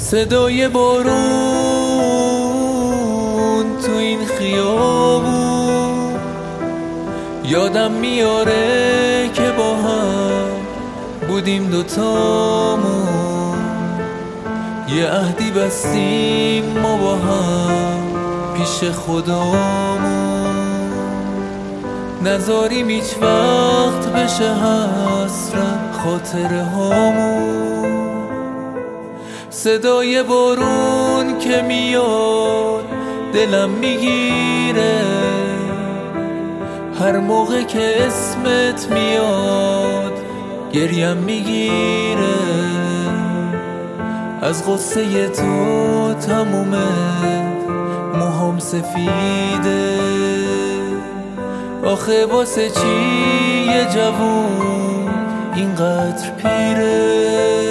صدای بارون تو این خیابون یادم میاره که با هم بودیم دوتامون، یه عهدی بستیم ما با هم پیش خدامون، نذاریم هیچ وقت بشه حسرت خاطره هامون. صدای بارون که میاد دلم میگیره، هر موقع که اسمت میاد گریم میگیره، از غصه تو تموم موهام سفیده، آخه واسه چی یه جوون اینقدر پیره.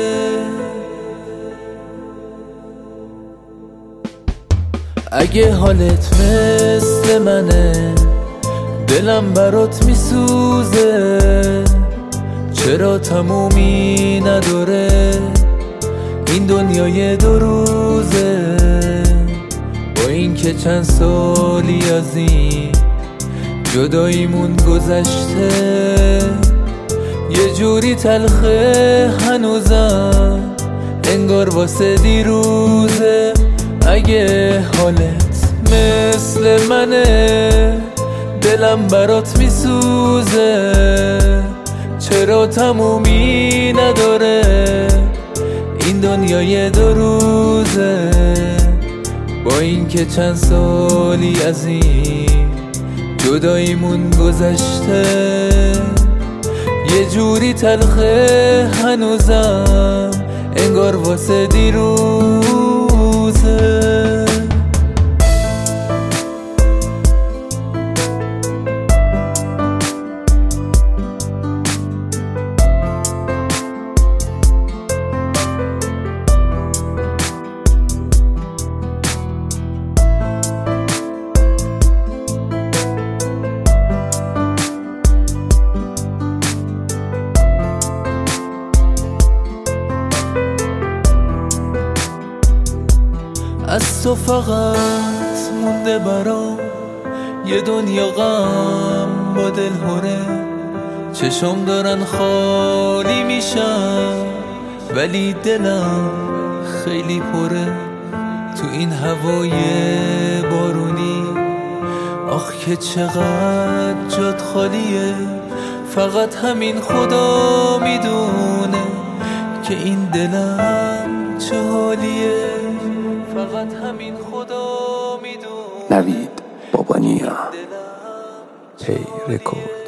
اگه حالت مثل منه دلم برات میسوزه، چرا تمومی نداره این دنیای دو روزه، با این که چند سالی از این جداییمون گذشته، یه جوری تلخه هنوزم انگار واسه دیروزه. اگه حالت مثل منه دلم برات میسوزه، چرا تمومی نداره این دنیای دو روزه، با این که چند سالی از این جداییمون گذشته، یه جوری تلخه هنوزم انگار واسه دیروزه. از تو فقط مونده برام یه دنیا غم با دل هره، چشم دارن خالی میشن ولی دلم خیلی پره، تو این هوای بارونی آخ که چقدر جات خالیه، فقط همین خدا میدونه که این دلم چه حالیه، فقط همین خدا میدونه. نوید بابانیا هی رکورد.